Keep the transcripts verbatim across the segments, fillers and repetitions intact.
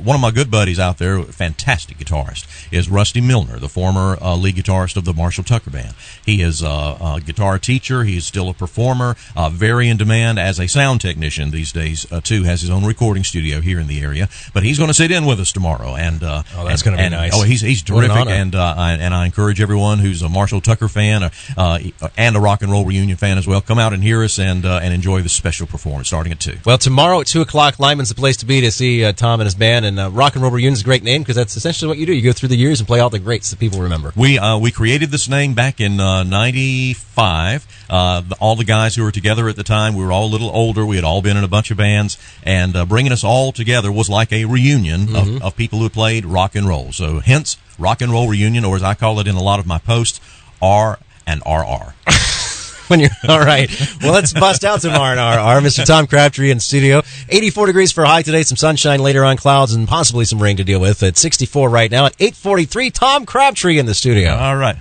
one of my good buddies out there, fantastic guitarist, is Rusty Milner, the former uh, lead guitarist of the Marshall Tucker Band. He is uh, a guitar teacher. He's still a performer, uh, very in demand as a sound technician these days, uh, too. Has his own recording studio here in the area. But he's going to sit in with us tomorrow. And uh, Oh, that's going to be nice. Oh, he's, he's terrific. And, uh, I, and I encourage everyone who's a Marshall Tucker fan uh, uh, and a rock and roll reunion fan as well, come out and hear us and, uh, and enjoy this special performance starting at two. Well, tomorrow at two o'clock, Lyman's the place to be to see uh, Tom and his band. And uh, Rock and Roll Reunion is a great name because that's essentially what you do. You go through the years and play all the greats that people remember. We uh, we created this name back in uh, ninety-five. Uh, the, all the guys who were together at the time, we were all a little older. We had all been in a bunch of bands. And uh, bringing us all together was like a reunion mm-hmm. of, of people who played rock and roll. So hence, Rock and Roll Reunion, or as I call it in a lot of my posts, R and R R. When you're all right, well, let's bust out some R and R R. Mister Tom Crabtree in the studio. eighty-four degrees for a high today. Some sunshine later on, clouds, and possibly some rain to deal with. At sixty-four right now. At eight forty-three, Tom Crabtree in the studio. All right.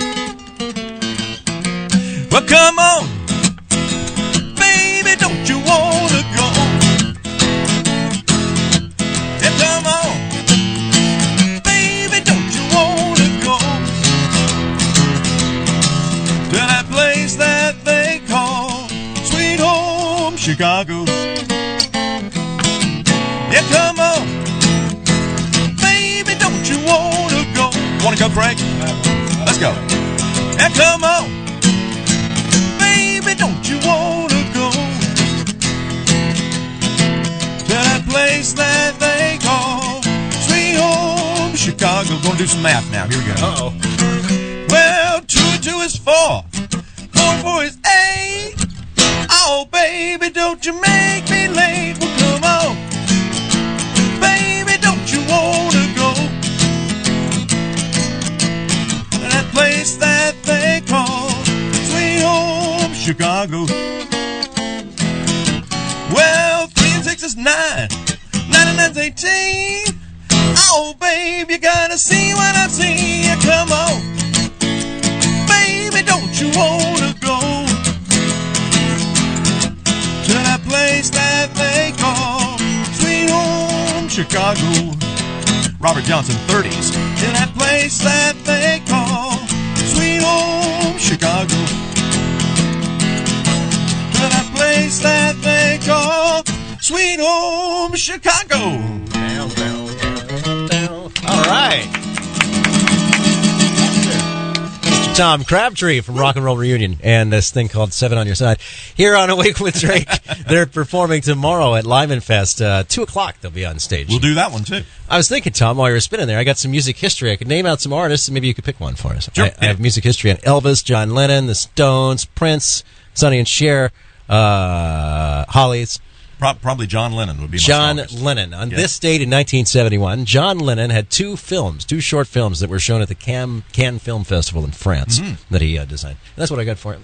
Well, come on, baby, don't you wanna go? Yeah, come on, baby, don't you wanna go to that place that they call Sweet Home Chicago? Yeah, come on, baby, don't you wanna go? Wanna go, Frank? Let's go. Yeah, come on, baby, don't you wanna go to that place that they call Sweet Home Chicago? Gonna do some math now. Here we go. Uh-oh. Well, two and two is four. Four and four is eight. Oh, baby, don't you make me late. Well, come on, baby, don't you wanna go to that place that they call Sweet Home Chicago? Well, three and six is nine. Nine and nine's eighteen. Oh, babe, you gotta see what I see. Yeah, come on, baby, don't you wanna go to that place that they call Sweet Home Chicago? Robert Johnson, thirties. To that place that they call Sweet Home Chicago. To that place that they call Sweet Home Chicago. Down, down, down, down. All right. Mister Tom Crabtree from Rock and Roll Reunion and this thing called Seven on Your Side. Here on Awake with Drake, they're performing tomorrow at Lyman Fest. Uh, two o'clock they'll be on stage. We'll do that one, too. I was thinking, Tom, while you were spinning there, I got some music history. I could name out some artists, and maybe you could pick one for us. Sure. I, I have music history on Elvis, John Lennon, the Stones, Prince, Sonny and Cher, uh, Hollies. Pro- probably John Lennon would be my John strongest. Lennon. On Yeah. this date in nineteen seventy-one, John Lennon had two films, two short films that were shown at the Cannes, Cannes Film Festival in France Mm-hmm. that he uh, designed. And that's what I got for him.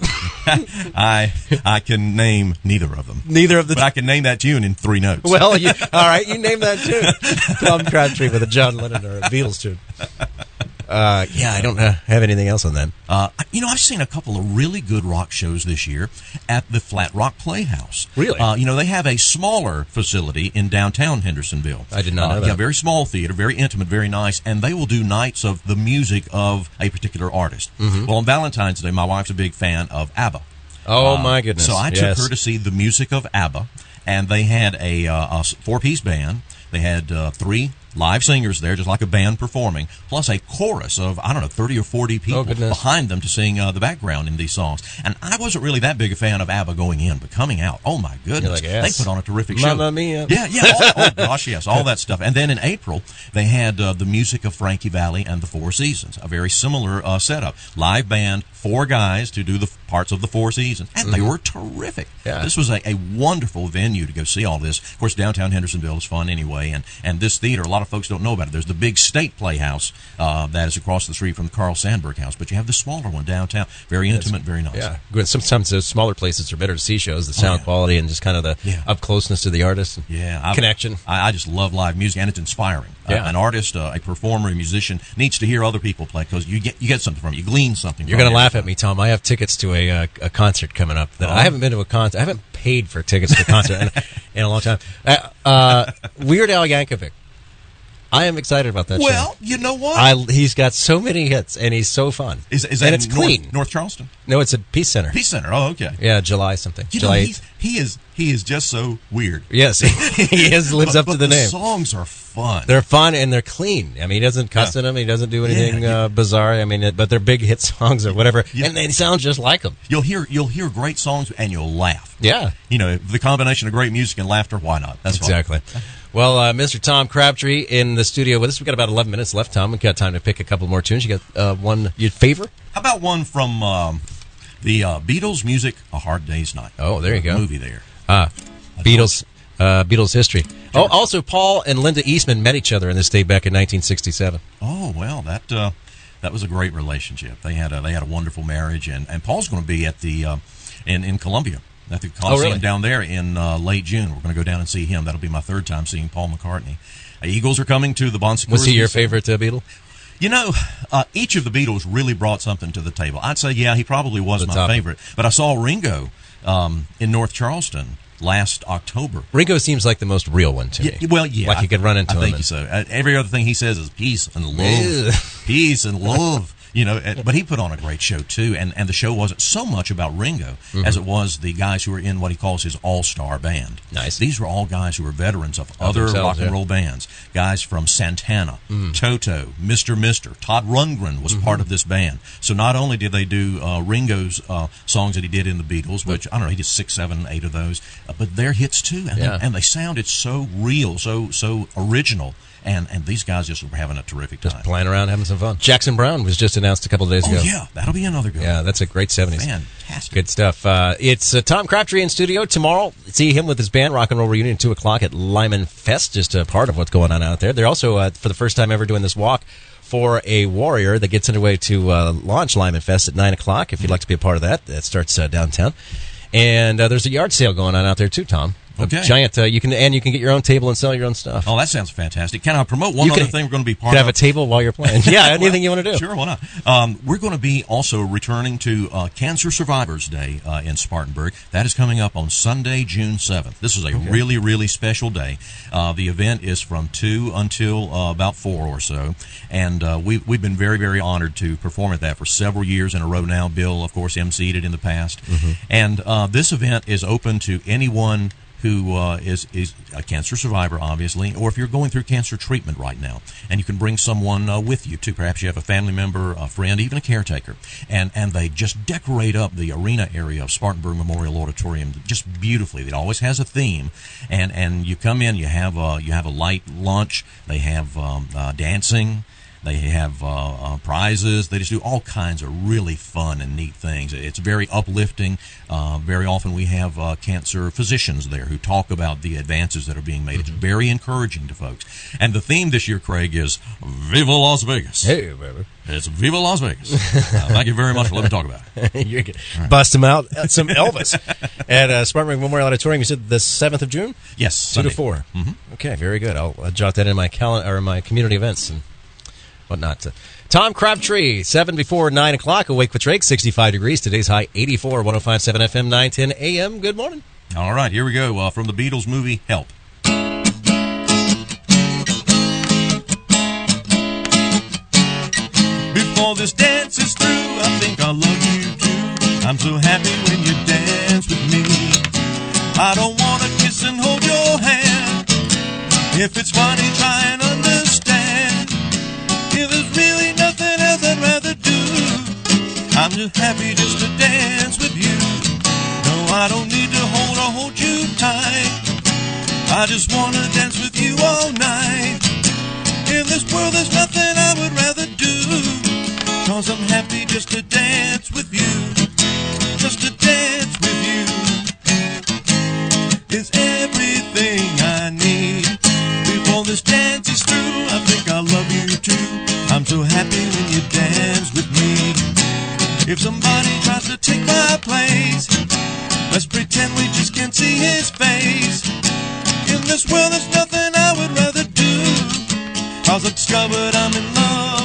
I I can name neither of them. Neither of the... But I can name that tune in three notes. Well, you, all right, you name that too. Tom Crabtree with a John Lennon or a Beatles tune. Uh, yeah, I don't uh, have anything else on that. Uh, you know, I've seen a couple of really good rock shows this year at the Flat Rock Playhouse. Really? Uh, you know, they have a smaller facility in downtown Hendersonville. I did not know uh, that. Yeah, very small theater, very intimate, very nice, and they will do nights of the music of a particular artist. Mm-hmm. Well, on Valentine's Day, my wife's a big fan of ABBA. Oh, Uh, my goodness. So I took Yes. her to see the music of ABBA, and they had a, uh, a four-piece band. They had uh, three live singers there, just like a band performing, plus a chorus of, I don't know, thirty or forty people Oh, goodness. behind them to sing uh, the background in these songs. And I wasn't really that big a fan of ABBA going in, but coming out, oh my goodness, like, yes. they put on a terrific show. Mamma mia. Yeah, yeah, oh, oh gosh, yes, all that stuff. And then in April, they had uh, the music of Frankie Valli and the Four Seasons, a very similar uh, setup. Live band, four guys to do the f- parts of the Four Seasons, and they were terrific. Yeah. This was a, a wonderful venue to go see all this. Of course, downtown Hendersonville is fun anyway, and, and this theater, a lot of folks don't know about it. There's the big State Playhouse uh, that is across the street from the Carl Sandburg House, but you have the smaller one downtown. Very intimate, very nice. Yeah, good. Sometimes those smaller places are better to see shows, the sound yeah. quality and just kind of the Yeah. up closeness to the artist. Yeah, I've- Connection. I, I just love live music, and it's inspiring. Yeah. Uh, an artist, uh, a performer, a musician needs to hear other people play because you get you get something from it. You glean something. You're from going to it. laugh at me, Tom. I have tickets to a uh, a concert coming up. That Oh. I haven't been to a concert. I haven't paid for tickets to a concert in, in a long time. Uh, uh, Weird Al Yankovic I am excited about that Well, show. you know what? I, he's got so many hits, and he's so fun. Is, is that and in it's North, clean. North Charleston? No, it's at Peace Center. Peace Center. Oh, okay. Yeah, July something. You July know, eighth. he's, he is he is just so weird. Yes, he is, lives But- up but to the, name. songs are fun. They're fun and they're clean. I mean, he doesn't cuss Yeah. in them. He doesn't do anything Yeah, yeah. uh, bizarre. I mean, it, but they're big hit songs or whatever, Yeah. and they sound just like them. You'll hear you'll hear great songs and you'll laugh. Yeah, You know, the combination of great music and laughter. Why not? That's fun. exactly. Well, uh, Mister Tom Crabtree in the studio with us. We've got about eleven minutes left, Tom. We've got time to pick a couple more tunes. You got uh, one you'd favor? How about one from um, the uh, Beatles' music, A Hard Day's Night? Oh, there you The go. movie there. Ah, Beatles, uh, Beatles history. Oh, also, Paul and Linda Eastman met each other in this state back in nineteen sixty-seven. Oh well, that uh, that was a great relationship. They had a they had a wonderful marriage, and, and Paul's going to be at the uh, in in Columbia at the Coliseum really? down there in uh, late June. We're going to go down and see him. That'll be my third time seeing Paul McCartney. Uh, Eagles are coming to the Bon Secours. Was he your Museum. favorite uh, Beatle? You know, uh, each of the Beatles really brought something to the table. I'd say, yeah, he probably was The my top. favorite. But I saw Ringo um, in North Charleston last October. Ringo seems like the most real one to me. Yeah, well, yeah, Like you could run into I him think and- so. Uh, every other thing he says is peace and Ugh. love, peace and love. You know, uh, but he put on a great show too, and and the show wasn't so much about Ringo Mm-hmm. as it was the guys who were in what he calls his all-star band. Nice. These were all guys who were veterans of Of other themselves, rock and yeah. Mm. roll bands. Guys from Santana, Toto, Mister Mister, Todd Rundgren was Mm-hmm. part of this band. So not only did they do uh, Ringo's uh, songs that he did in the Beatles, which I don't know, he did six, seven, eight of those, uh, but their hits too, and, Yeah. they, and they sounded so real, so so original. And and these guys just were having a terrific time. Just playing around, having some fun. Jackson Brown was just announced a couple of days Oh ago. yeah, that'll be another good Yeah, one. that's a great seventies. Fantastic. Good stuff. Uh, it's uh, Tom Crabtree in studio tomorrow. See him with his band, Rock and Roll Reunion, at two o'clock at Lyman Fest, just a part of what's going on out there. They're also, uh, for the first time ever, doing this walk for a warrior that gets underway to uh, launch Lyman Fest at nine o'clock. If you'd like to be a part of that, that starts uh, downtown. And uh, there's a yard sale going on out there, too, Tom. A Okay. giant, uh, you can, and you can get your own table and sell your own stuff. Oh, that sounds fantastic. Can I promote one You other can- thing we're going to be You part can of? have a table while you're playing. Yeah, anything you want to do. Sure, why not? Um, we're going to be also returning to uh, Cancer Survivors Day uh, in Spartanburg. That is coming up on Sunday, June seventh. This is a really, really special day. Uh, the event is from two until uh, about four or so. And uh, we, we've been very, very honored to perform at that for several years in a row now. Bill, of course, emceed it in the past. And uh, this event is open to anyone who uh, is is a cancer survivor, obviously, or if you're going through cancer treatment right now, and you can bring someone uh, with you too. Perhaps you have a family member, a friend, even a caretaker, and and they just decorate up the arena area of Spartanburg Memorial Auditorium just beautifully. It always has a theme, and and you come in, you have a you have a light lunch. They have um, uh, dancing. They have uh, uh, prizes. They just do all kinds of really fun and neat things. It's very uplifting. Uh, very often we have uh, cancer physicians there who talk about the advances that are being made. It's very encouraging to folks. And the theme this year, Craig, is Viva Las Vegas. Hey, baby. It's Viva Las Vegas. Uh, thank you very much for letting me talk about it. You're good. Bust him out. Uh, Some Elvis at uh, Spartanburg Memorial Auditorium. You said the seventh of June? Yes, two Sunday. to four. Mm-hmm. Okay, very good. I'll, I'll jot that in my calendar or my community events and whatnot. Uh, Tom Crabtree, seven before nine o'clock. Awake with Drake, sixty-five degrees. Today's high, eighty-four. one oh five point seven F M, nine ten A M. Good morning. All right, here we go uh, from the Beatles movie Help. Before this dance is through, I think I love you too. I'm so happy when you dance with me. I don't want to kiss and hold your hand. If it's funny, try and understand. If there's really nothing else I'd rather do, I'm just happy just to dance with you. No, I don't need to hold or hold you tight. I just want to dance with you all night. In this world there's nothing I would rather do, 'cause I'm happy just to dance with you. Just to dance with you is everything I need. Before this dance is through, I think I love you too. I'm so happy when you dance with me. If somebody tries to take my place, let's pretend we just can't see his face. In this world there's nothing I would rather do, 'cause I've discovered I'm in love